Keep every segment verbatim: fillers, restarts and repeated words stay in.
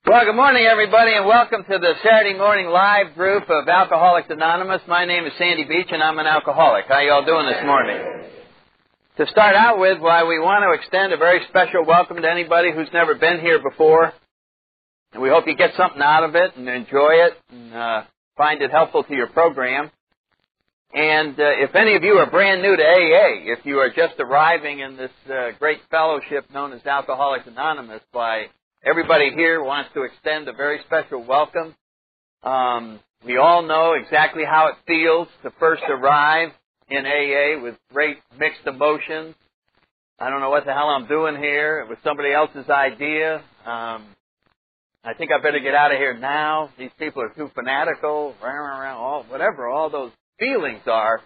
Well, good morning, everybody, and welcome to the Saturday morning live group of Alcoholics Anonymous. My name is Sandy Beach, and I'm an alcoholic. How you all doing this morning? To start out with, why we want to extend a very special welcome to anybody who's never been here before. And we hope you get something out of it and enjoy it and uh, find it helpful to your program. And uh, if any of you are brand new to A A, if you are just arriving in this uh, great fellowship known as Alcoholics Anonymous, why everybody here wants to extend a very special welcome. Um, we all know exactly how it feels to first arrive in A A with great mixed emotions. I don't know what the hell I'm doing here. It was somebody else's idea. Um, I think I better get out of here now. These people are too fanatical, all, whatever all those feelings are.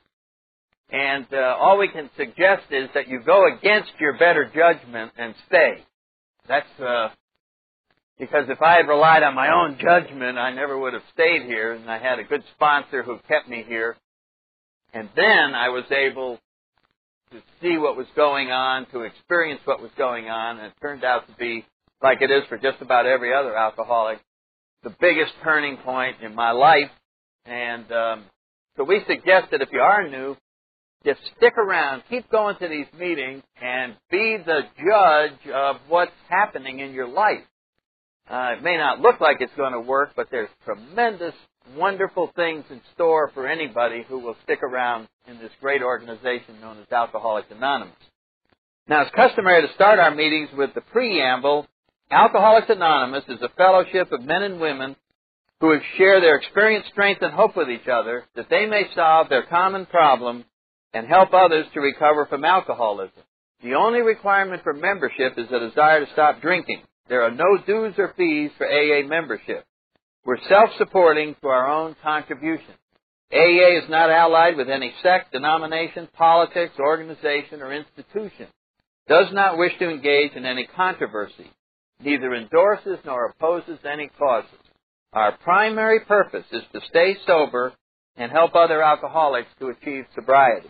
And uh, all we can suggest is that you go against your better judgment and stay. That's... Uh, Because if I had relied on my own judgment, I never would have stayed here, and I had a good sponsor who kept me here. And then I was able to see what was going on, to experience what was going on, and it turned out to be, like it is for just about every other alcoholic, the biggest turning point in my life. And um, so we suggest that if you are new, just stick around, keep going to these meetings, and be the judge of what's happening in your life. Uh, it may not look like it's going to work, but there's tremendous, wonderful things in store for anybody who will stick around in this great organization known as Alcoholics Anonymous. Now, it's customary to start our meetings with the preamble. Alcoholics Anonymous is a fellowship of men and women who share their experience, strength, and hope with each other that they may solve their common problem and help others to recover from alcoholism. The only requirement for membership is a desire to stop drinking. There are no dues or fees for A A membership. We're self-supporting through our own contribution. A A is not allied with any sect, denomination, politics, organization, or institution. Does not wish to engage in any controversy. Neither endorses nor opposes any causes. Our primary purpose is to stay sober and help other alcoholics to achieve sobriety.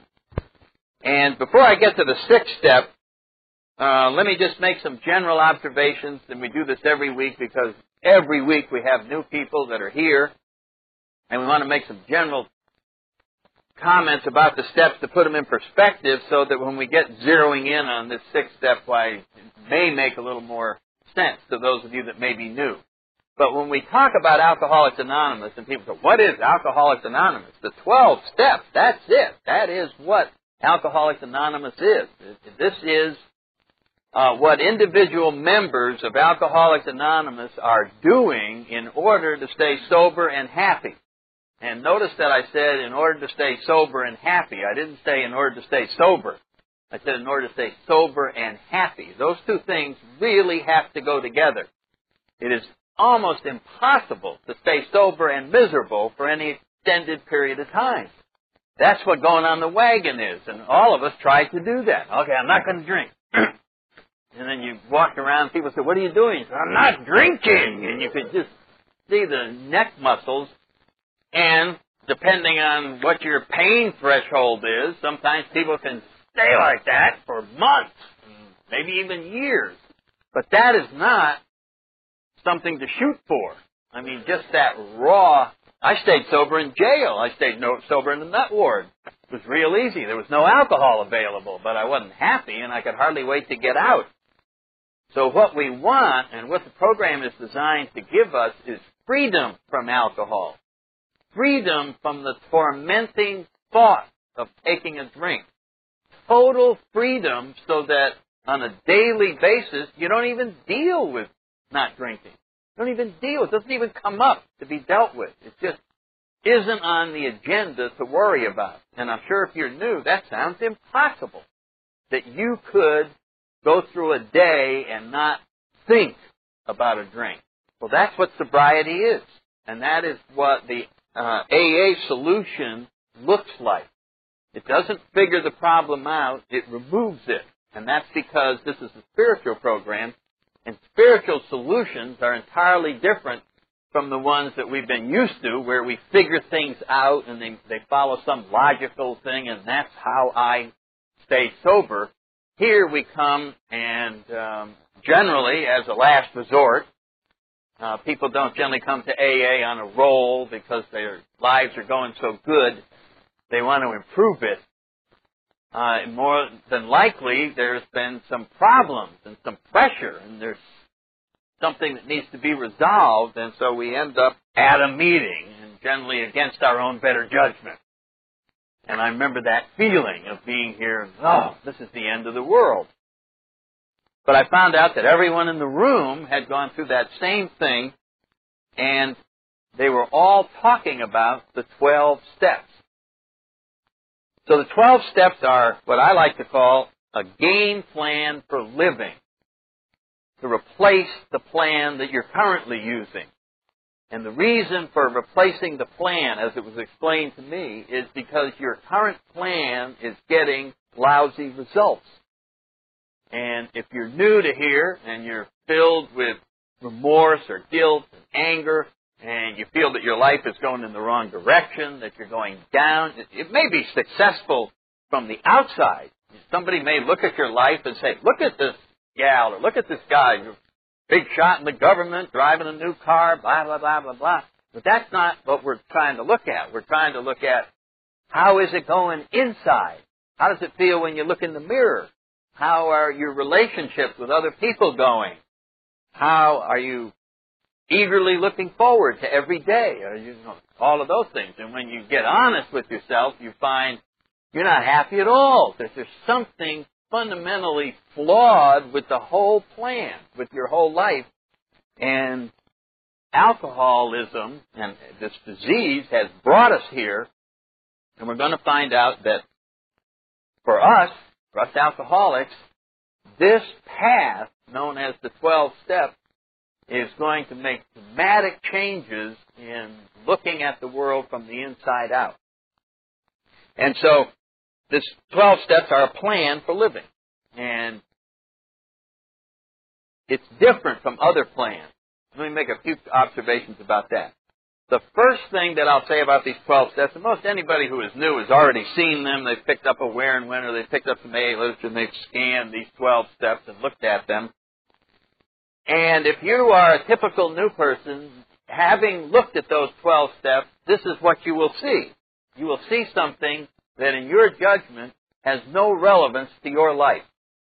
And before I get to the sixth step, Uh, let me just make some general observations, and we do this every week because every week we have new people that are here, and we want to make some general comments about the steps to put them in perspective so that when we get zeroing in on this sixth step, why it may make a little more sense to those of you that may be new. But when we talk about Alcoholics Anonymous, and people say, what is Alcoholics Anonymous? The twelve steps, that's it. That is what Alcoholics Anonymous is. This is Uh, what individual members of Alcoholics Anonymous are doing in order to stay sober and happy. And notice that I said in order to stay sober and happy. I didn't say in order to stay sober. I said in order to stay sober and happy. Those two things really have to go together. It is almost impossible to stay sober and miserable for any extended period of time. That's what going on the wagon is, and all of us try to do that. Okay, I'm not going to drink. And then you walk around, and people say, what are you doing? You say, I'm not drinking. And you could just see the neck muscles. And depending on what your pain threshold is, sometimes people can stay like that for months, maybe even years. But that is not something to shoot for. I mean, just that raw. I stayed sober in jail. I stayed no, sober in the nut ward. It was real easy. There was no alcohol available, but I wasn't happy, and I could hardly wait to get out. So what we want, and what the program is designed to give us, is freedom from alcohol. Freedom from the tormenting thought of taking a drink. Total freedom so that on a daily basis, you don't even deal with not drinking. You don't even deal. It doesn't even come up to be dealt with. It just isn't on the agenda to worry about. And I'm sure if you're new, that sounds impossible. That you could go through a day and not think about a drink. Well, that's what sobriety is. And that is what the uh, A A solution looks like. It doesn't figure the problem out, it removes it. And that's because this is a spiritual program, and spiritual solutions are entirely different from the ones that we've been used to, where we figure things out and they, they follow some logical thing, and that's how I stay sober. Here we come and um, generally, as a last resort, Uh, people don't generally come to A A on a roll because their lives are going so good. They want to improve it. Uh, more than likely, there's been some problems and some pressure, and there's something that needs to be resolved, and so we end up at a meeting, and generally against our own better judgment. And I remember that feeling of being here, oh, this is the end of the world. But I found out that everyone in the room had gone through that same thing, and they were all talking about the twelve steps. So the twelve steps are what I like to call a game plan for living, to replace the plan that you're currently using. And the reason for replacing the plan, as it was explained to me, is because your current plan is getting lousy results. And if you're new to here and you're filled with remorse or guilt and anger, and you feel that your life is going in the wrong direction, that you're going down, it, it may be successful from the outside. Somebody may look at your life and say, look at this gal, or look at this guy, you're a big shot in the government, driving a new car, blah, blah, blah, blah, blah. But that's not what we're trying to look at. We're trying to look at how is it going inside? How does it feel when you look in the mirror? How are your relationships with other people going? How are you eagerly looking forward to every day? Or, you know, all of those things. And when you get honest with yourself, you find you're not happy at all. There's, there's something fundamentally flawed with the whole plan, with your whole life. And alcoholism and this disease has brought us here, and we're going to find out that for us, for us alcoholics, this path, known as the twelve steps, is going to make dramatic changes in looking at the world from the inside out. And so, this twelve steps are a plan for living. And it's different from other plans. Let me make a few observations about that. The first thing that I'll say about these twelve steps, and most anybody who is new has already seen them. They've picked up a Where and When, or they've picked up some A A literature, and they've scanned these twelve steps and looked at them. And if you are a typical new person, having looked at those twelve steps, this is what you will see. You will see something that in your judgment has no relevance to your life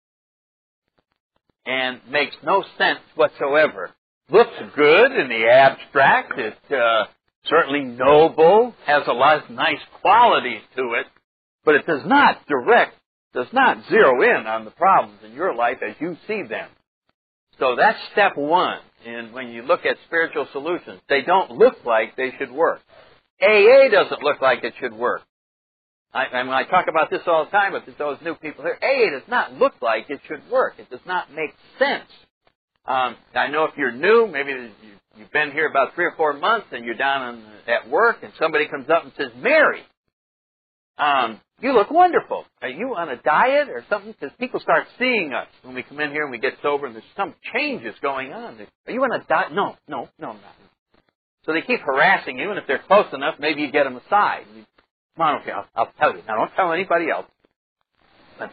and makes no sense whatsoever. Looks good in the abstract. It's uh, certainly noble, has a lot of nice qualities to it, but it does not direct, does not zero in on the problems in your life as you see them. So that's step one. And when you look at spiritual solutions, they don't look like they should work. A A doesn't look like it should work. I, and when I talk about this all the time with those new people here, A A does not look like it should work. It does not make sense. Um, I know if you're new, maybe you've been here about three or four months and you're down on, at work and somebody comes up and says, Mary, um, you look wonderful. Are you on a diet or something? Because people start seeing us when we come in here and we get sober and there's some changes going on. Are you on a diet? No, no, no, I'm not. So they keep harassing you, and if they're close enough, maybe you get them aside. Come on, okay, I'll, I'll tell you. Now, don't tell anybody else. But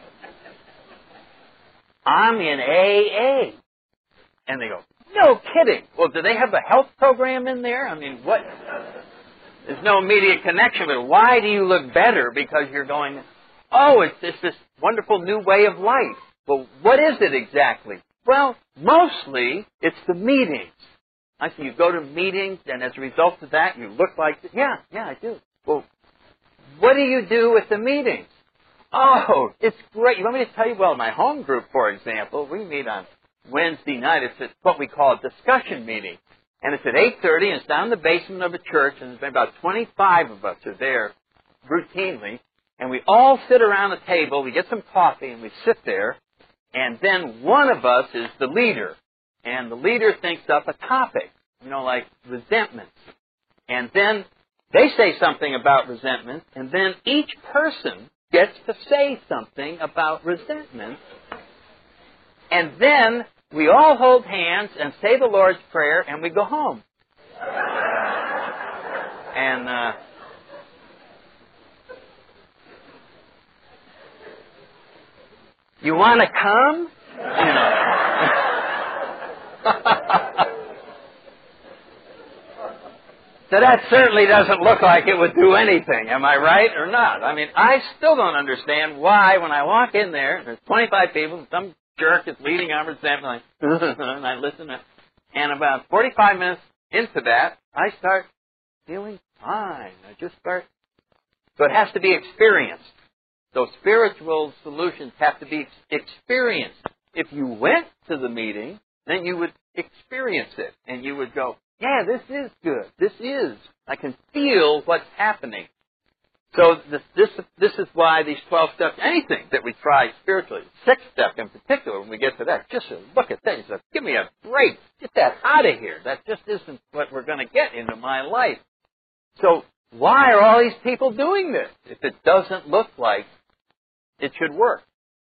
I'm in A A. And they go, no kidding. Well, do they have a health program in there? I mean, what? There's no immediate connection, but why do you look better? Because you're going, oh, it's, it's this wonderful new way of life. Well, what is it exactly? Well, mostly it's the meetings. I see you go to meetings, and as a result of that, you look like, yeah, yeah, I do. Well, what do you do with the meetings? Oh, it's great. Let me just tell you, well, my home group, for example, we meet on Wednesday night. It's what we call a discussion meeting. And it's at eight thirty, and it's down in the basement of a church, and there's about twenty-five of us are there routinely. And we all sit around a table, we get some coffee, and we sit there. And then one of us is the leader. And the leader thinks up a topic, you know, like resentment. And then they say something about resentment, and then each person gets to say something about resentment. And then we all hold hands and say the Lord's Prayer, and we go home. And uh, you want to come? You know. So that certainly doesn't look like it would do anything. Am I right or not? I mean, I still don't understand why when I walk in there, and there's twenty-five people, and some jerk is leading conversation, like, and I listen, to, and about forty-five minutes into that, I start feeling fine. I just start. So it has to be experienced. So spiritual solutions have to be experienced. If you went to the meeting, then you would experience it, and you would go, yeah, this is good. This is. I can feel what's happening. So this, this, this is why these twelve steps, anything that we try spiritually, sixth step in particular, when we get to that, just look at things. Give me a break. Get that out of here. That just isn't what we're going to get into my life. So why are all these people doing this if it doesn't look like it should work?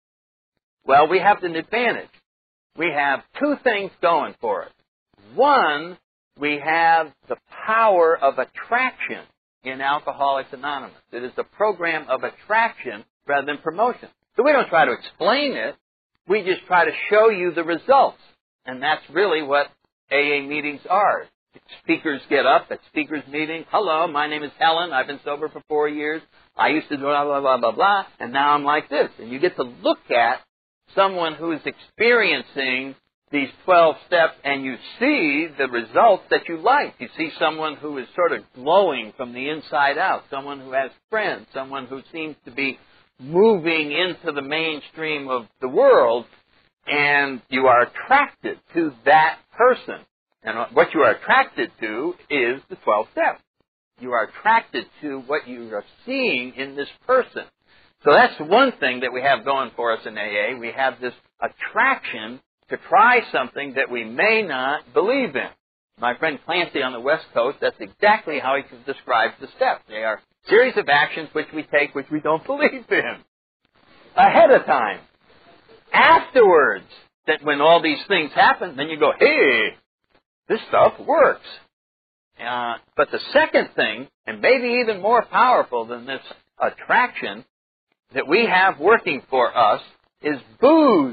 Well, we have an advantage. We have two things going for us. One, we have the power of attraction in Alcoholics Anonymous. It is a program of attraction rather than promotion. So we don't try to explain it. We just try to show you the results. And that's really what A A meetings are. Speakers get up at speakers meeting. Hello, my name is Helen. I've been sober for four years. I used to do blah, blah, blah, blah, blah, and now I'm like this. And you get to look at someone who's experiencing these twelve steps, and you see the results that you like. You see someone who is sort of glowing from the inside out, someone who has friends, someone who seems to be moving into the mainstream of the world, and you are attracted to that person. And what you are attracted to is the twelve steps. You are attracted to what you are seeing in this person. So that's one thing that we have going for us in A A. We have this attraction to try something that we may not believe in. My friend Clancy on the West Coast, that's exactly how he describes the steps. They are a series of actions which we take which we don't believe in. Ahead of time. Afterwards, that when all these things happen, then you go, hey, this stuff works. Uh, but the second thing, and maybe even more powerful than this attraction that we have working for us, is booze.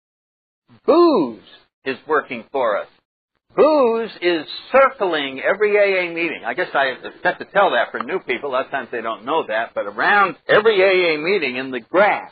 Booze is working for us. Booze is circling every A A meeting. I guess I have to tell that for new people. A lot of times they don't know that. But around every A A meeting in the grass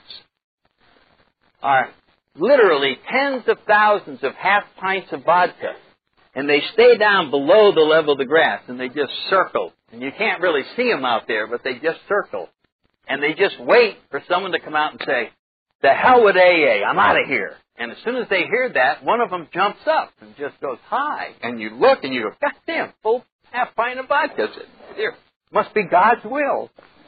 are literally tens of thousands of half pints of vodka. And they stay down below the level of the grass, and they just circle. And you can't really see them out there, but they just circle. And they just wait for someone to come out and say, the hell with A A, I'm out of here. And as soon as they hear that, one of them jumps up and just goes, hi. And you look and you go, God damn, full half pint of vodka. There must be God's will.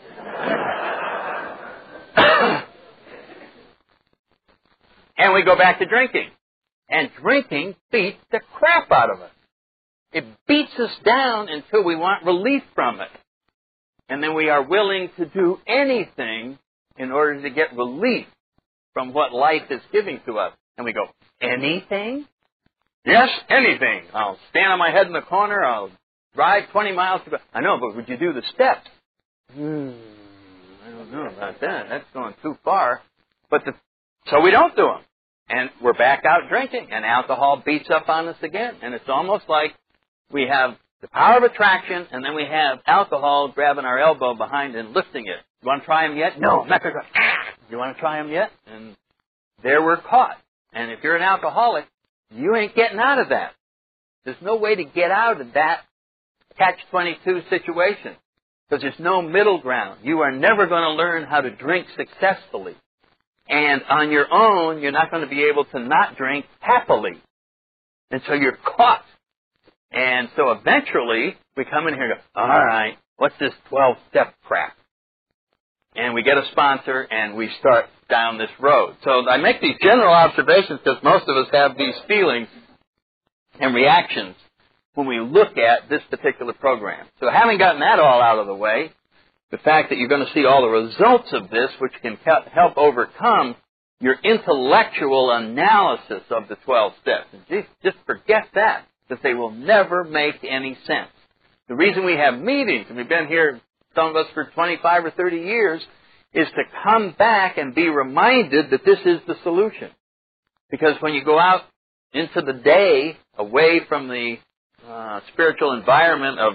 And we go back to drinking. And drinking beats the crap out of us. It beats us down until we want relief from it. And then we are willing to do anything in order to get relief from what life is giving to us. And we go, anything? Yes, anything. I'll stand on my head in the corner. I'll drive twenty miles to go. I know, but would you do the steps? Hmm, I don't know about that. That's going too far. But the, so we don't do them. And we're back out drinking. And alcohol beats up on us again. And it's almost like we have the power of attraction, and then we have alcohol grabbing our elbow behind and lifting it. You want to try them yet? No, I'm not going to try. You want to try them yet? And there we're caught. And if you're an alcoholic, you ain't getting out of that. There's no way to get out of that catch twenty-two situation. Because there's no middle ground. You are never going to learn how to drink successfully. And on your own, you're not going to be able to not drink happily. And so you're caught. And so eventually, we come in here and go, all right, what's this twelve-step crap? And we get a sponsor, and we start down this road. So I make these general observations because most of us have these feelings and reactions when we look at this particular program. So having gotten that all out of the way, the fact that you're going to see all the results of this, which can help overcome your intellectual analysis of the twelve steps. And just forget that, because they will never make any sense. The reason we have meetings, and we've been here, some of us for twenty-five or thirty years, is to come back and be reminded that this is the solution. Because when you go out into the day, away from the uh, spiritual environment of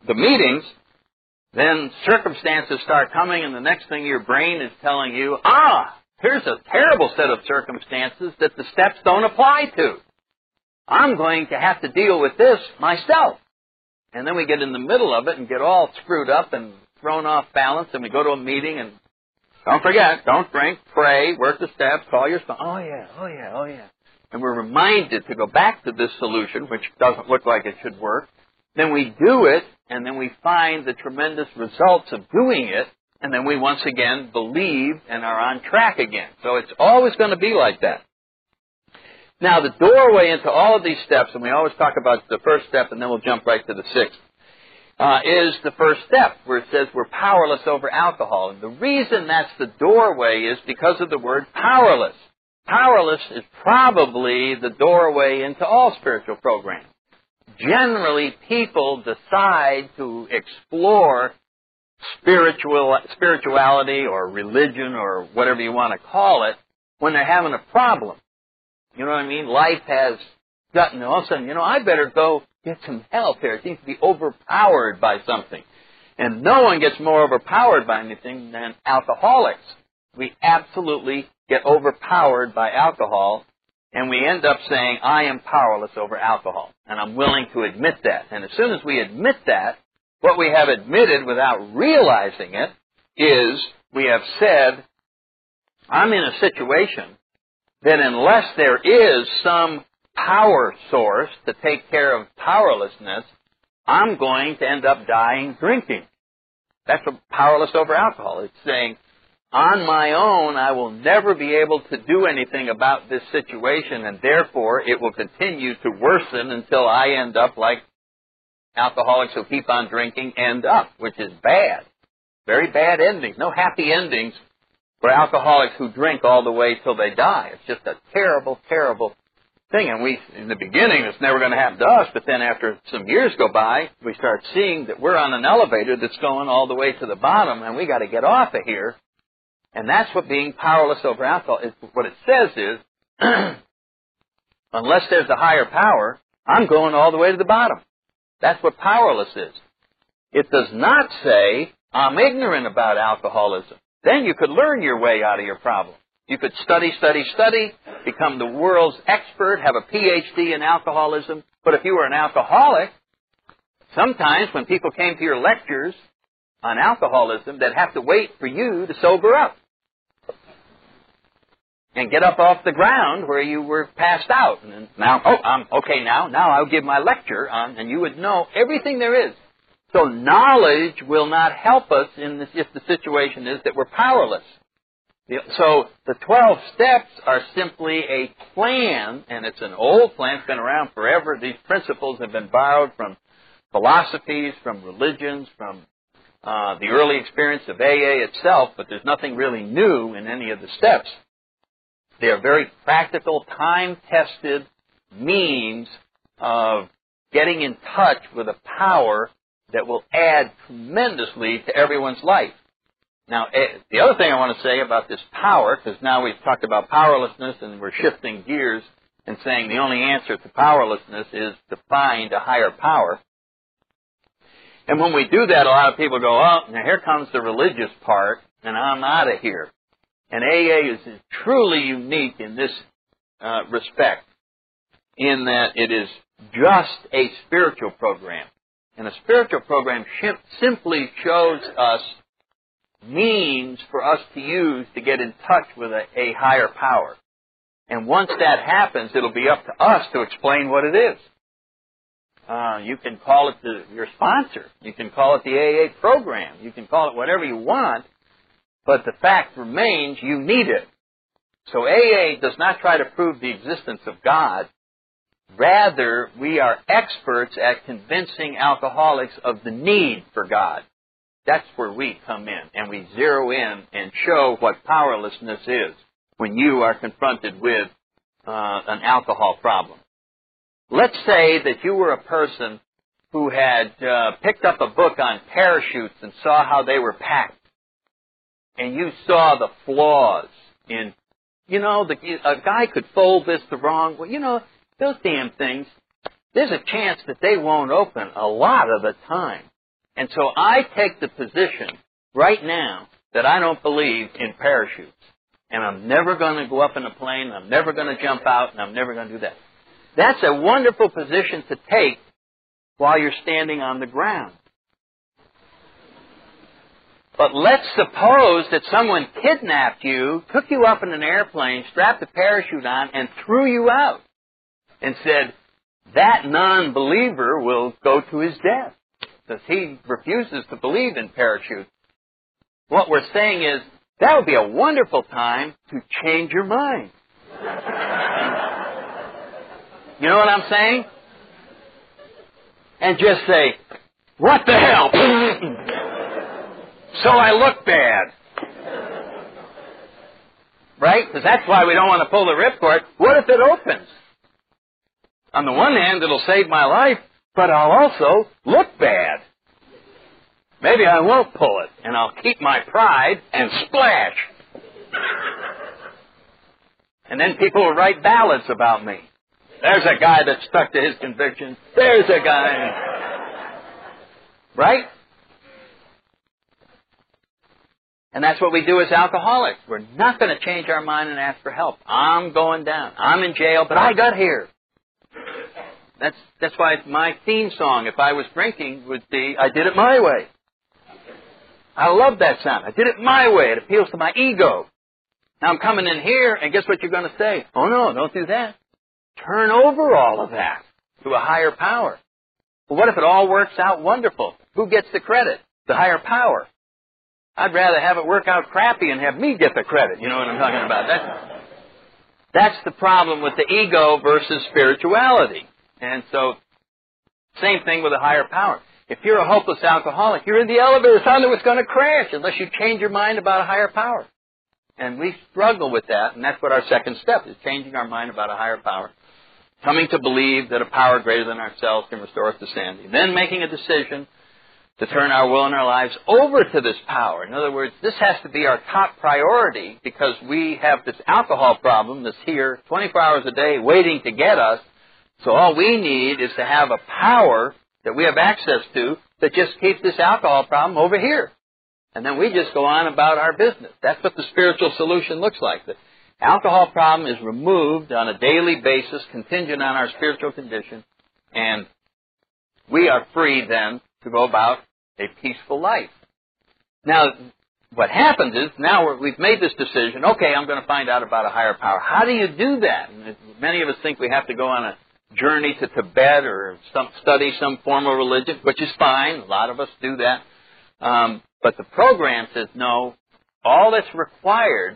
the meetings, then circumstances start coming, and the next thing your brain is telling you, ah, here's a terrible set of circumstances that the steps don't apply to. I'm going to have to deal with this myself. And then we get in the middle of it and get all screwed up and thrown off balance, and we go to a meeting and don't forget, don't drink, pray, work the steps, call your son. Oh, yeah, oh, yeah, oh, yeah. And we're reminded to go back to this solution, which doesn't look like it should work. Then we do it, and then we find the tremendous results of doing it, and then we once again believe and are on track again. So it's always going to be like that. Now, the doorway into all of these steps, and we always talk about the first step, and then we'll jump right to the sixth, uh, is the first step, where it says we're powerless over alcohol. And the reason that's the doorway is because of the word powerless. Powerless is probably the doorway into all spiritual programs. Generally, people decide to explore spiritual spirituality or religion or whatever you want to call it when they're having a problem. You know what I mean? Life has gotten, all of a sudden, you know, I better go get some help here. It seems to be overpowered by something. And no one gets more overpowered by anything than alcoholics. We absolutely get overpowered by alcohol, and we end up saying, I am powerless over alcohol. And I'm willing to admit that. And as soon as we admit that, what we have admitted without realizing it is we have said, I'm in a situation that unless there is some power source to take care of powerlessness, I'm going to end up dying drinking. That's what powerless over alcohol. It's saying, on my own, I will never be able to do anything about this situation, and therefore it will continue to worsen until I end up like alcoholics who keep on drinking end up, which is bad. Very bad endings. No happy endings for alcoholics who drink all the way till they die. It's just a terrible, terrible thing. And we, in the beginning, it's never going to happen to us, but then after some years go by, we start seeing that we're on an elevator that's going all the way to the bottom, and we got to get off of here. And that's what being powerless over alcohol is. What it says is, unless there's a higher power, I'm going all the way to the bottom. That's what powerless is. It does not say, I'm ignorant about alcoholism. Then you could learn your way out of your problem. You could study, study, study, become the world's expert, have a P H D in alcoholism. But if you were an alcoholic, sometimes when people came to your lectures on alcoholism, they'd have to wait for you to sober up and get up off the ground where you were passed out. And now, oh, I'm okay now. Now I'll give my lecture on, and you would know everything there is. So knowledge will not help us in this, if the situation is that we're powerless. So the twelve steps are simply a plan, and it's an old plan. It's been around forever. These principles have been borrowed from philosophies, from religions, from uh, the early experience of A A itself, but there's nothing really new in any of the steps. They are very practical, time-tested means of getting in touch with a power that will add tremendously to everyone's life. Now, the other thing I want to say about this power, because now we've talked about powerlessness and we're shifting gears and saying the only answer to powerlessness is to find a higher power. And when we do that, a lot of people go, oh, now here comes the religious part, and I'm out of here. And A A is truly unique in this uh, respect, in that it is just a spiritual program. And a spiritual program simply shows us means for us to use to get in touch with a, a higher power. And once that happens, it'll be up to us to explain what it is. Uh, you can call it the, your sponsor. You can call it the A A program. You can call it whatever you want. But the fact remains, you need it. So A A does not try to prove the existence of God. Rather, we are experts at convincing alcoholics of the need for God. That's where we come in, and we zero in and show what powerlessness is when you are confronted with uh, an alcohol problem. Let's say that you were a person who had uh, picked up a book on parachutes and saw how they were packed, and you saw the flaws in, you know, the, a guy could fold this the wrong way. You know, those damn things, there's a chance that they won't open a lot of the time. And so I take the position right now that I don't believe in parachutes. And I'm never going to go up in a plane, I'm never going to jump out, and I'm never going to do that. That's a wonderful position to take while you're standing on the ground. But let's suppose that someone kidnapped you, took you up in an airplane, strapped a parachute on, and threw you out, and said, that non-believer will go to his death, because he refuses to believe in parachutes. What we're saying is, that would be a wonderful time to change your mind. You know what I'm saying? And just say, what the hell? So I look bad. Right? Because that's why we don't want to pull the ripcord. What if it opens? On the one hand, it'll save my life, but I'll also look bad. Maybe I won't pull it, and I'll keep my pride and splash. And then people will write ballads about me. There's a guy that stuck to his convictions. There's a guy. Right? And that's what we do as alcoholics. We're not going to change our mind and ask for help. I'm going down. I'm in jail, but I got here. That's that's why my theme song, if I was drinking, would be, I did it my way. I love that sound. I did it my way. It appeals to my ego. Now I'm coming in here, and guess what you're going to say? Oh, no, don't do that. Turn over all of that to a higher power. Well, what if it all works out wonderful? Who gets the credit? The higher power. I'd rather have it work out crappy and have me get the credit. You know what I'm talking about? That's, that's the problem with the ego versus spirituality. And so, same thing with a higher power. If you're a hopeless alcoholic, you're in the elevator, it's on it's going to crash unless you change your mind about a higher power. And we struggle with that, and that's what our second step is, changing our mind about a higher power. Coming to believe that a power greater than ourselves can restore us to sanity. Then making a decision to turn our will and our lives over to this power. In other words, this has to be our top priority because we have this alcohol problem that's here twenty-four hours a day waiting to get us. So all we need is to have a power that we have access to that just keeps this alcohol problem over here. And then we just go on about our business. That's what the spiritual solution looks like. The alcohol problem is removed on a daily basis, contingent on our spiritual condition, and we are free then to go about a peaceful life. Now, what happens is, now we're, we've made this decision, okay, I'm going to find out about a higher power. How do you do that? And many of us think we have to go on a journey to Tibet or some, study some form of religion, which is fine. A lot of us do that. Um, but the program says, no, all that's required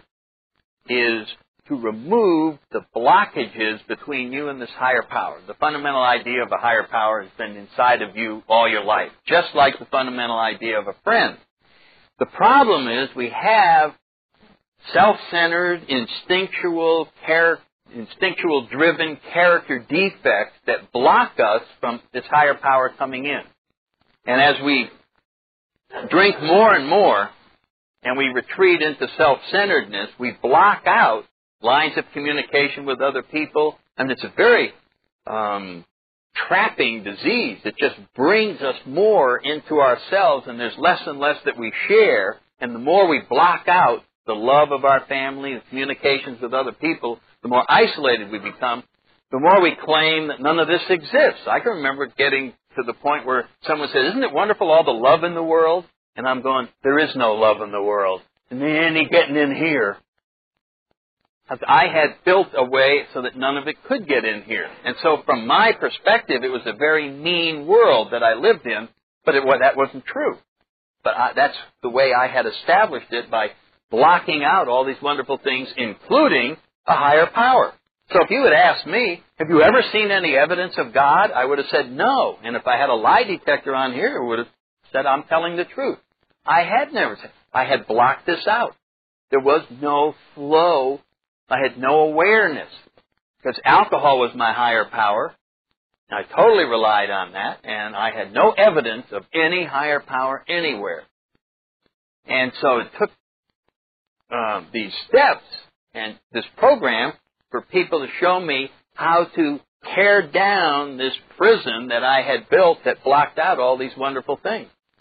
is to remove the blockages between you and this higher power. The fundamental idea of a higher power has been inside of you all your life, just like the fundamental idea of a friend. The problem is we have self-centered, instinctual, char- instinctual-driven character defects that block us from this higher power coming in. And as we drink more and more, and we retreat into self-centeredness, we block out lines of communication with other people, and it's a very um, trapping disease. It just brings us more into ourselves, and there's less and less that we share, and the more we block out the love of our family, the communications with other people, the more isolated we become, the more we claim that none of this exists. I can remember getting to the point where someone said, isn't it wonderful all the love in the world? And I'm going, there is no love in the world. And then any getting in here. I had built a way so that none of it could get in here. And so from my perspective, it was a very mean world that I lived in, but it, well, that wasn't true. But I, that's the way I had established it, by blocking out all these wonderful things, including a higher power. So if you had asked me, have you ever seen any evidence of God? I would have said no. And if I had a lie detector on here, I would have said I'm telling the truth. I had never said. I had blocked this out. There was no flow. I had no awareness. Because alcohol was my higher power. I totally relied on that. And I had no evidence of any higher power anywhere. And so it took uh, these steps and this program for people to show me how to tear down this prison that I had built that blocked out all these wonderful things.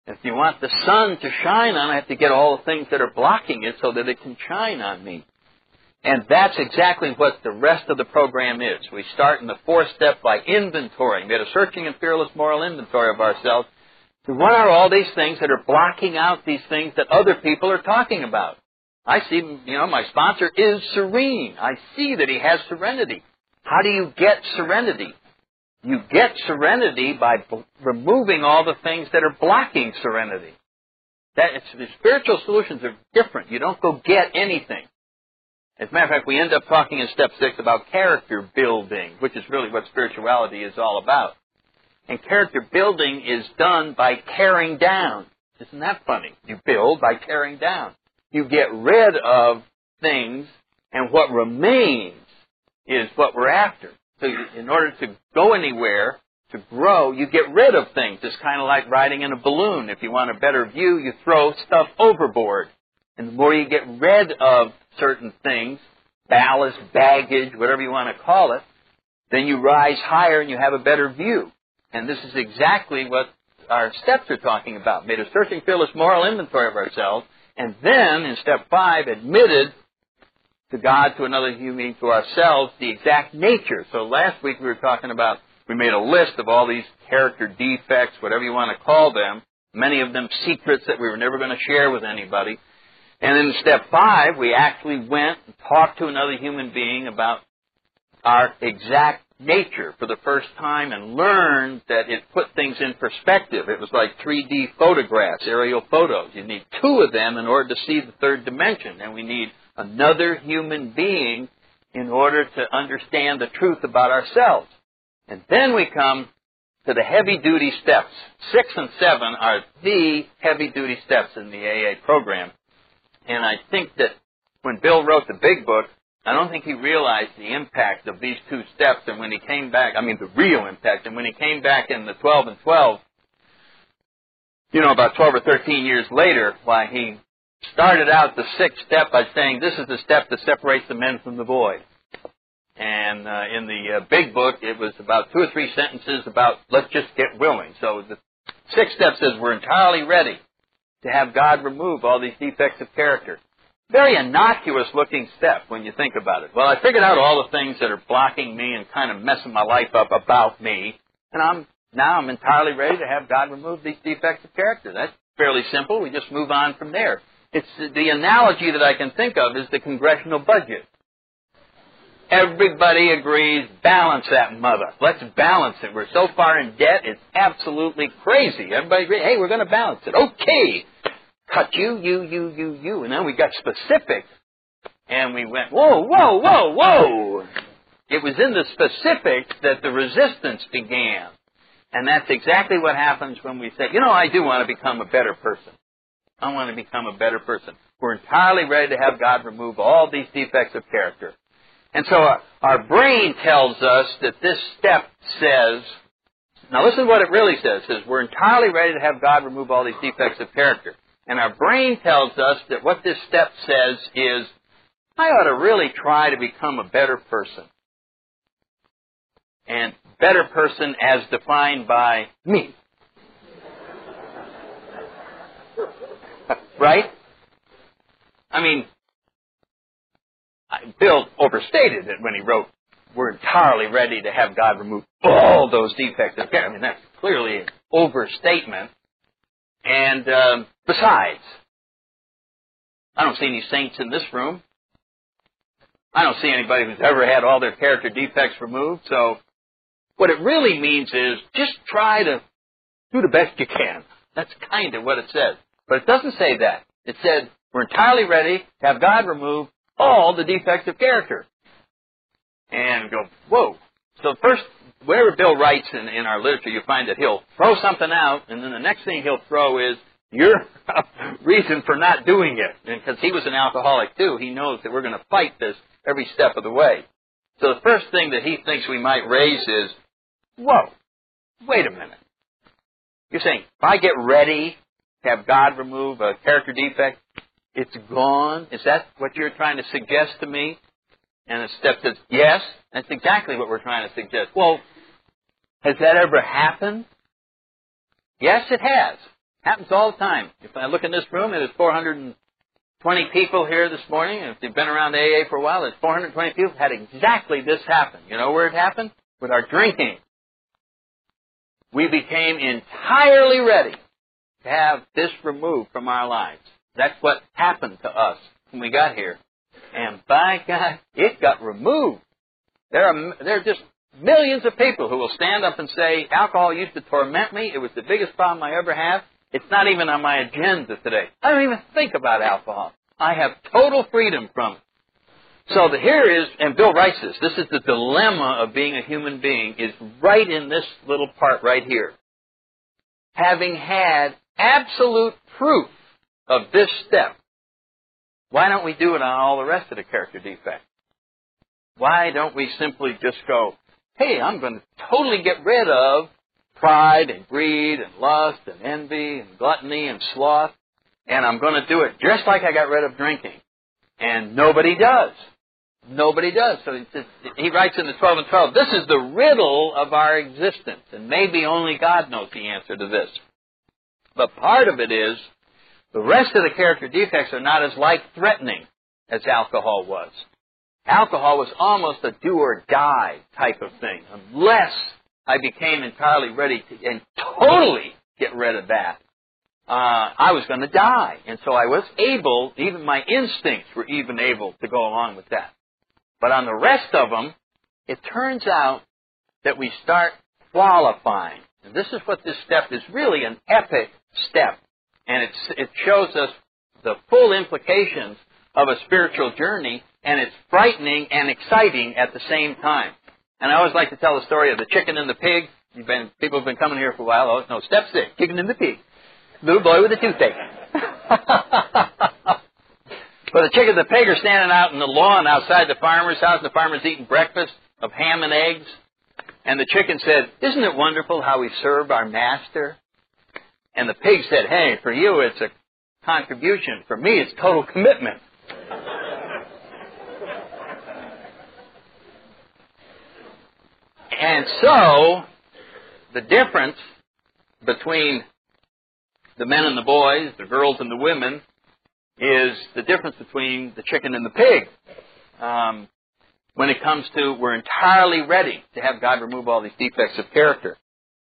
If you want the sun to shine on, I have to get all the things that are blocking it so that it can shine on me. And that's exactly what the rest of the program is. We start in the fourth step by inventorying. We had a searching and fearless moral inventory of ourselves. What are all these things that are blocking out these things that other people are talking about? I see, you know, my sponsor is serene. I see that he has serenity. How do you get serenity? You get serenity by b- removing all the things that are blocking serenity. That it's, the spiritual solutions are different. You don't go get anything. As a matter of fact, we end up talking in step six about character building, which is really what spirituality is all about. And character building is done by tearing down. Isn't that funny? You build by tearing down. You get rid of things, and what remains is what we're after. So in order to go anywhere, to grow, you get rid of things. It's kind of like riding in a balloon. If you want a better view, you throw stuff overboard. And the more you get rid of certain things, ballast, baggage, whatever you want to call it, then you rise higher and you have a better view. And this is exactly what our steps are talking about. Made a searching, fearless moral inventory of ourselves, and then, in step five, admitted to God, to another human being, to ourselves, the exact nature. So last week we were talking about, we made a list of all these character defects, whatever you want to call them, many of them secrets that we were never going to share with anybody. And in step five, we actually went and talked to another human being about our exact nature for the first time and learned that it put things in perspective. It was like three D photographs, aerial photos. You need two of them in order to see the third dimension, and we need another human being in order to understand the truth about ourselves. And then we come to the heavy-duty steps. Six and seven are the heavy-duty steps in the A A program. And I think that when Bill wrote the big book, I don't think he realized the impact of these two steps. And when he came back, I mean the real impact, and when he came back in the twelve and twelve, you know, about twelve or thirteen years later, why he started out the sixth step by saying, this is the step that separates the men from the boys. And uh, in the uh, big book, it was about two or three sentences about, let's just get willing. So the sixth step says we're entirely ready to have God remove all these defects of character. Very innocuous-looking step when you think about it. Well, I figured out all the things that are blocking me and kind of messing my life up about me, and I'm now I'm entirely ready to have God remove these defects of character. That's fairly simple. We just move on from there. It's the analogy that I can think of is the congressional budget. Everybody agrees, balance that mother. Let's balance it. We're so far in debt, it's absolutely crazy. Everybody agrees, hey, we're going to balance it. Okay. Cut you, you, you, you, you. And then we got specifics. And we went, whoa, whoa, whoa, whoa. It was in the specifics that the resistance began. And that's exactly what happens when we say, you know, I do want to become a better person. I want to become a better person. We're entirely ready to have God remove all these defects of character. And so our, our brain tells us that this step says, now listen to what it really says. It says we're entirely ready to have God remove all these defects of character. And our brain tells us that what this step says is, I ought to really try to become a better person. And better person as defined by me. Right? I mean, Bill overstated it when he wrote, we're entirely ready to have God remove all those defects of character. I mean, that's clearly an overstatement. And um, besides, I don't see any saints in this room. I don't see anybody who's ever had all their character defects removed. So what it really means is just try to do the best you can. That's kind of what it says. But it doesn't say that. It said we're entirely ready to have God remove all the defects of character. And go, whoa. So first, wherever Bill writes in, in our literature, you find that he'll throw something out, and then the next thing he'll throw is your reason for not doing it. And because he was an alcoholic too, he knows that we're going to fight this every step of the way. So the first thing that he thinks we might raise is, whoa, wait a minute. You're saying, if I get ready to have God remove a character defect, it's gone? Is that what you're trying to suggest to me? And the step says, yes, that's exactly what we're trying to suggest. Well, has that ever happened? Yes, it has. Happens all the time. If I look in this room, it is four hundred twenty people here this morning. And if you've been around A A for a while, there's four hundred twenty people who had exactly this happen. You know where it happened? With our drinking. We became entirely ready to have this removed from our lives. That's what happened to us when we got here. And by God, it got removed. There are, there are just millions of people who will stand up and say, alcohol used to torment me. It was the biggest problem I ever had. It's not even on my agenda today. I don't even think about alcohol. I have total freedom from it. So the, here is, and Bill writes this, this is the dilemma of being a human being, is right in this little part right here. Having had absolute proof of this step, why don't we do it on all the rest of the character defects? Why don't we simply just go, hey, I'm going to totally get rid of pride and greed and lust and envy and gluttony and sloth, and I'm going to do it just like I got rid of drinking. And nobody does. Nobody does. So he writes in the twelve and twelve, this is the riddle of our existence, and maybe only God knows the answer to this. But part of it is, the rest of the character defects are not as life-threatening as alcohol was. Alcohol was almost a do-or-die type of thing. Unless I became entirely ready to and totally get rid of that, uh, I was going to die. And so I was able, even my instincts were even able to go along with that. But on the rest of them, it turns out that we start qualifying. And this is what this step is really an epic step. And it's, it shows us the full implications of a spiritual journey, and it's frightening and exciting at the same time. And I always like to tell the story of the chicken and the pig. You've been, people have been coming here for a while. Oh, no, step six, chicken and the pig. Little boy with a toothache. Well, the chicken and the pig are standing out in the lawn outside the farmer's house. The farmer's eating breakfast of ham and eggs. And the chicken said, isn't it wonderful how we serve our master? And the pig said, hey, for you it's a contribution. For me it's total commitment. And so, the difference between the men and the boys, the girls and the women, is the difference between the chicken and the pig. Um, when it comes to, we're entirely ready to have God remove all these defects of character.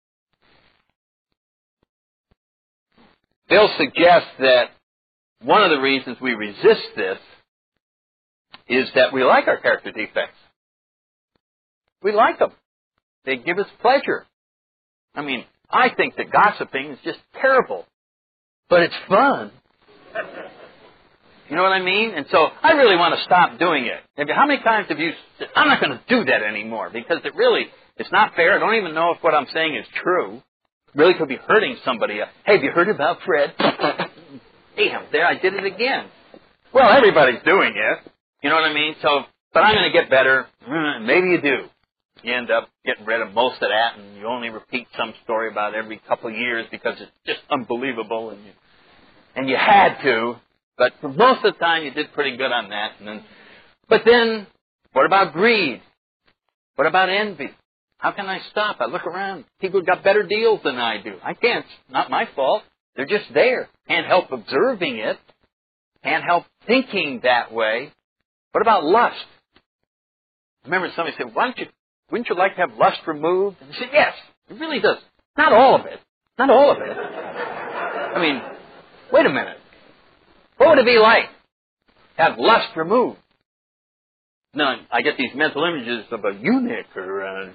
Bill suggests that one of the reasons we resist this is that we like our character defects. We like them. They give us pleasure. I mean, I think that gossiping is just terrible, but it's fun. You know what I mean? And so I really want to stop doing it. How many times have you said, I'm not going to do that anymore because it really, it's not fair. I don't even know if what I'm saying is true. Really could be hurting somebody. Hey, have you heard about Fred? Damn, there, I did it again. Well, everybody's doing it. You know what I mean? So, but I'm going to get better. Maybe you do. You end up getting rid of most of that, and you only repeat some story about every couple of years because it's just unbelievable, and you, and you had to. But for most of the time, you did pretty good on that. And then, but then, what about greed? What about envy? How can I stop? I look around. People have got better deals than I do. I can't. It's not my fault. They're just there. Can't help observing it. Can't help thinking that way. What about lust? I remember somebody said, why don't you, wouldn't you like to have lust removed? And I said, yes, it really does. Not all of it. Not all of it. I mean, wait a minute. What would it be like to have lust removed? Now, I get these mental images of a eunuch or a,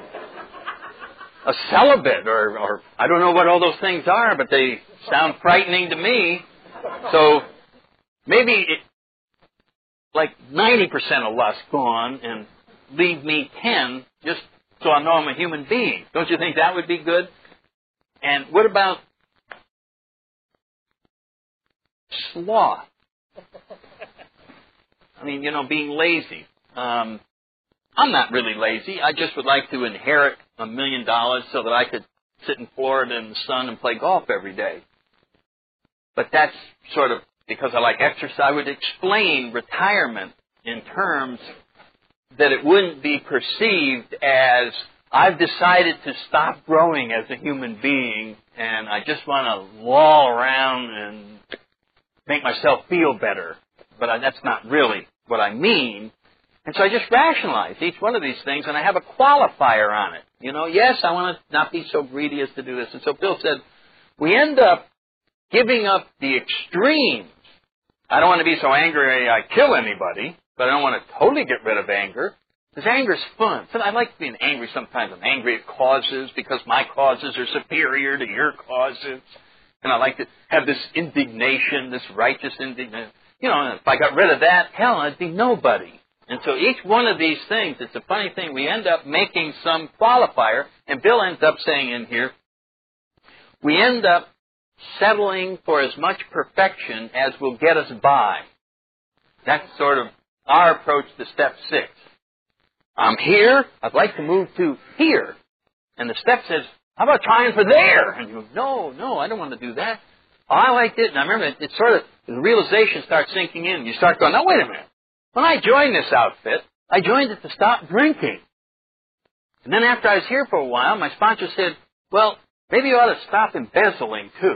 a celibate or, or I don't know what all those things are, but they sound frightening to me. So maybe it, like ninety percent of lust gone and leave me ten just so I know I'm a human being. Don't you think that would be good? And what about sloth? I mean, you know, being lazy. Um, I'm not really lazy. I just would like to inherit a million dollars so that I could sit in Florida in the sun and play golf every day. But that's sort of because I like exercise. I would explain retirement in terms that it wouldn't be perceived as I've decided to stop growing as a human being and I just want to loll around and make myself feel better. But I, that's not really what I mean. And so I just rationalize each one of these things, and I have a qualifier on it. You know, yes, I want to not be so greedy as to do this. And so Bill said, we end up giving up the extremes. I don't want to be so angry I kill anybody, but I don't want to totally get rid of anger. Because anger is fun. So I like being angry sometimes. I'm angry at causes because my causes are superior to your causes. And I like to have this indignation, this righteous indignation. You know, if I got rid of that, hell, I'd be nobody. And so each one of these things, it's a funny thing, we end up making some qualifier, and Bill ends up saying in here, we end up settling for as much perfection as will get us by. That's sort of our approach to step six. I'm here, I'd like to move to here. And the step says, how about trying for there? And you go, no, no, I don't want to do that. Oh, I liked it, and I remember it, it sort of, the realization starts sinking in. You start going, now wait a minute. When I joined this outfit, I joined it to stop drinking. And then after I was here for a while, my sponsor said, well, maybe you ought to stop embezzling, too.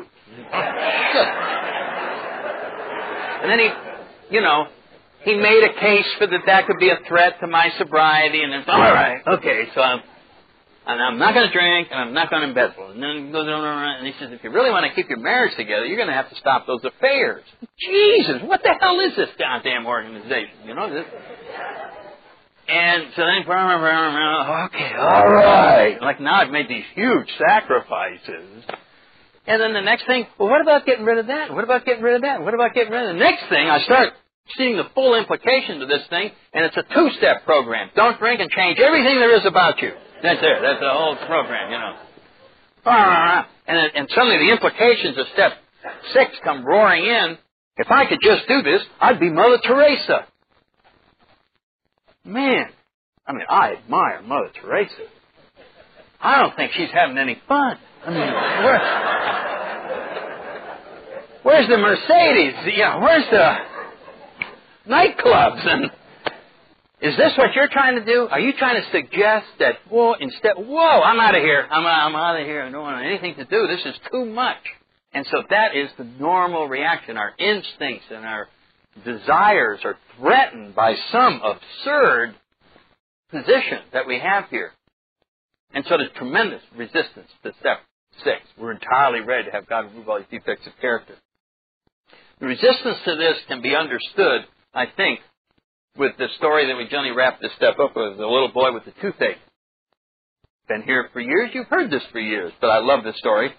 And then he, you know, he made a case for that that could be a threat to my sobriety, and then, all right, okay, so I'm, and I'm not going to drink, and I'm not going to embezzle. And then he goes on, and he says, if you really want to keep your marriage together, you're going to have to stop those affairs. Jesus, what the hell is this goddamn organization? You know, this. And so then, okay, all right. Like now I've made these huge sacrifices. And then the next thing, well, what about getting rid of that? What about getting rid of that? What about getting rid of the next thing? I start seeing the full implications of this thing, and it's a two-step program. Don't drink and change everything there is about you. That's there. That's the whole program, you know. And, and suddenly the implications of step six come roaring in. If I could just do this, I'd be Mother Teresa. Man, I mean, I admire Mother Teresa. I don't think she's having any fun. I mean, where, where's the Mercedes? Yeah, where's the nightclubs? And is this what you're trying to do? Are you trying to suggest that, whoa, instead, whoa, I'm out of here. I'm, I'm out of here. I don't want anything to do. This is too much. And so that is the normal reaction. Our instincts and our desires are threatened by some absurd position that we have here. And so there's tremendous resistance to step six. We're entirely ready to have God remove all these defects of character. The resistance to this can be understood, I think, with the story that we generally wrap this step up with, the little boy with the toothache. Been here for years. You've heard this for years, but I love this story.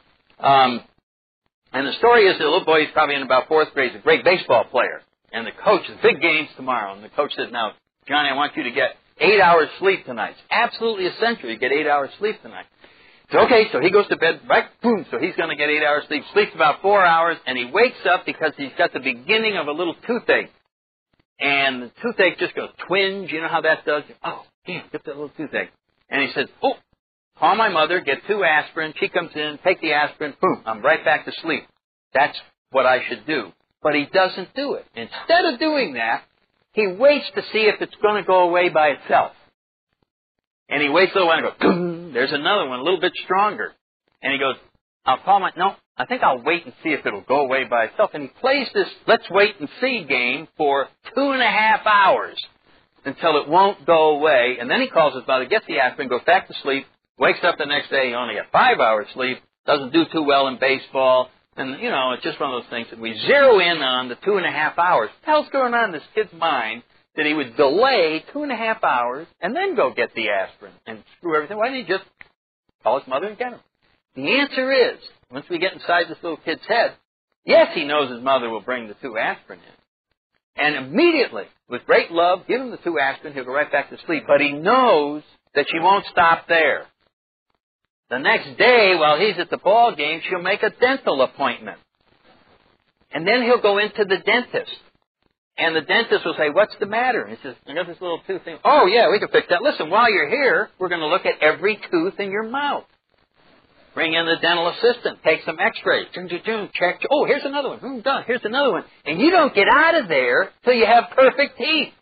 Um, and the story is the little boy, he's probably in about fourth grade, he's a great baseball player. And the coach, the big game's tomorrow, and the coach says, now, Johnny, I want you to get eight hours sleep tonight. It's absolutely essential you get eight hours sleep tonight. So, okay, so he goes to bed, right, boom, so he's going to get eight hours sleep, sleeps about four hours, and he wakes up because he's got the beginning of a little toothache. And the toothache just goes twinge, you know how that does? Oh, damn, get that little toothache. And he says, oh, call my mother, get two aspirin, she comes in, take the aspirin, boom, I'm right back to sleep. That's what I should do. But he doesn't do it. Instead of doing that, he waits to see if it's going to go away by itself. And he waits a little while and goes, boom, there's another one, a little bit stronger. And he goes, I'll call my, no, I think I'll wait and see if it'll go away by itself. And he plays this let's wait and see game for two and a half hours until it won't go away. And then he calls his mother, gets the aspirin, goes back to sleep, wakes up the next day, he only got five hours sleep, doesn't do too well in baseball. And, you know, it's just one of those things that we zero in on the two and a half hours. What the hell's going on in this kid's mind that he would delay two and a half hours and then go get the aspirin and screw everything? Why didn't he just call his mother and get him? The answer is, once we get inside this little kid's head, yes, he knows his mother will bring the two aspirin in. And immediately, with great love, give him the two aspirin, he'll go right back to sleep. But he knows that she won't stop there. The next day, while he's at the ball game, she'll make a dental appointment. And then he'll go into the dentist. And the dentist will say, what's the matter? And he says, I got this little tooth thing. Oh, yeah, we can fix that. Listen, while you're here, we're going to look at every tooth in your mouth. Bring in the dental assistant. Take some x-rays. Check. Oh, here's another one. Hmm, done. Here's another one. And you don't get out of there till you have perfect teeth.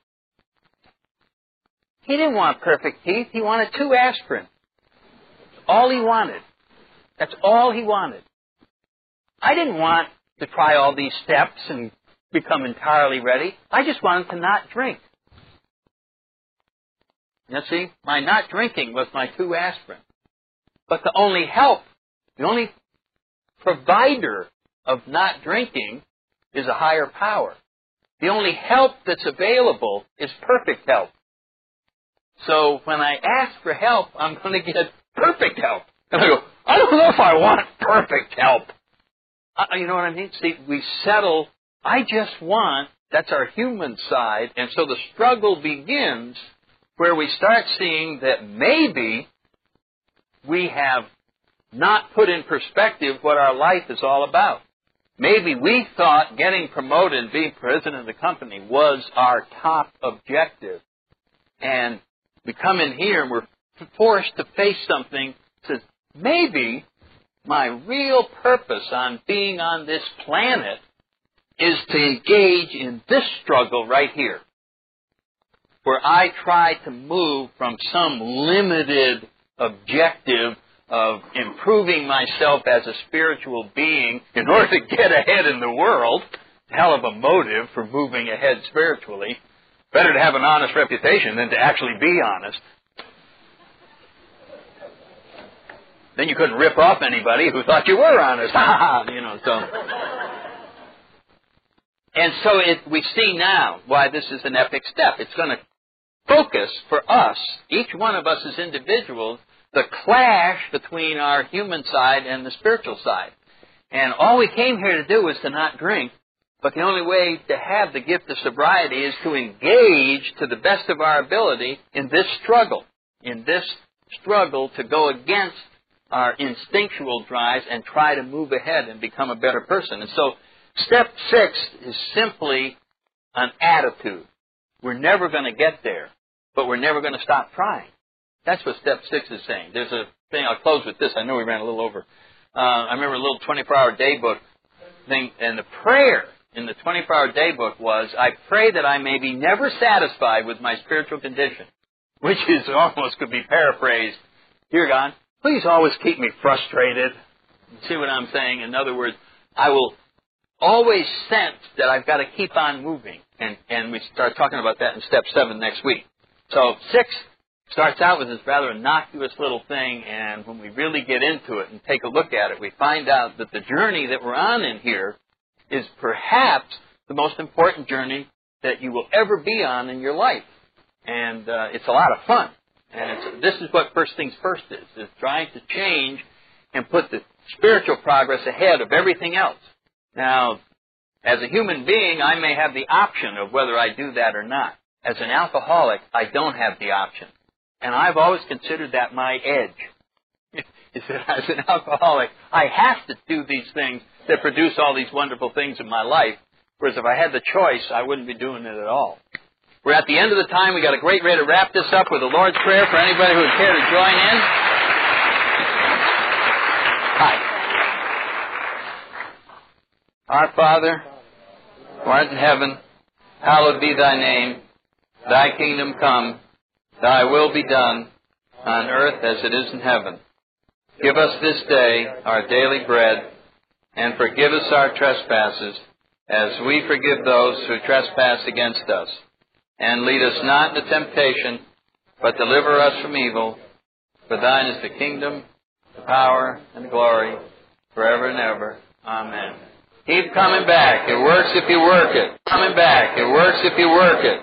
He didn't want perfect teeth. He wanted two aspirin. All he wanted. That's all he wanted. I didn't want to try all these steps and become entirely ready. I just wanted to not drink. You see, my not drinking was my two aspirin. But the only help, the only provider of not drinking is a higher power. The only help that's available is perfect help. So when I ask for help, I'm going to get perfect help. And I go, I don't know if I want perfect help. Uh, you know what I mean? See, we settle, I just want, that's our human side, and so the struggle begins where we start seeing that maybe we have not put in perspective what our life is all about. Maybe we thought getting promoted and being president of the company was our top objective. And we come in here and we're forced to face something that says, maybe my real purpose on being on this planet is to engage in this struggle right here, where I try to move from some limited objective of improving myself as a spiritual being in order to get ahead in the world. Hell of a motive for moving ahead spiritually. Better to have an honest reputation than to actually be honest. Then you couldn't rip off anybody who thought you were honest. you know, so. And so it, we see now why this is an epic step. It's going to focus for us, each one of us as individuals, the clash between our human side and the spiritual side. And all we came here to do is to not drink, but the only way to have the gift of sobriety is to engage to the best of our ability in this struggle, in this struggle to go against our instinctual drives and try to move ahead and become a better person. And so step six is simply an attitude. We're never going to get there, but we're never going to stop trying. That's what step six is saying. There's a thing, I'll close with this. I know we ran a little over. Uh, I remember a little twenty-four hour day book thing, and the prayer in the twenty-four hour day book was, I pray that I may be never satisfied with my spiritual condition, which is almost could be paraphrased, Dear God, please always keep me frustrated. See what I'm saying? In other words, I will always sense that I've got to keep on moving. And, and we start talking about that in step seven next week. So six starts out with this rather innocuous little thing, and when we really get into it and take a look at it, we find out that the journey that we're on in here is perhaps the most important journey that you will ever be on in your life. And uh, it's a lot of fun. And it's, this is what First Things First is, is trying to change and put the spiritual progress ahead of everything else. Now, as a human being, I may have the option of whether I do that or not. As an alcoholic, I don't have the option. And I've always considered that my edge. Is that as an alcoholic, I have to do these things that produce all these wonderful things in my life, whereas if I had the choice, I wouldn't be doing it at all. We're at the end of the time. We've got a great way to wrap this up with the Lord's Prayer for anybody who would care to join in. Hi. Our Father, who art in heaven, hallowed be thy name. Thy kingdom come. Thy will be done on earth as it is in heaven. Give us this day our daily bread, and forgive us our trespasses, as we forgive those who trespass against us. And lead us not into temptation, but deliver us from evil. For thine is the kingdom, the power, and the glory, forever and ever. Amen. Keep coming back. It works if you work it. Coming back. It works if you work it.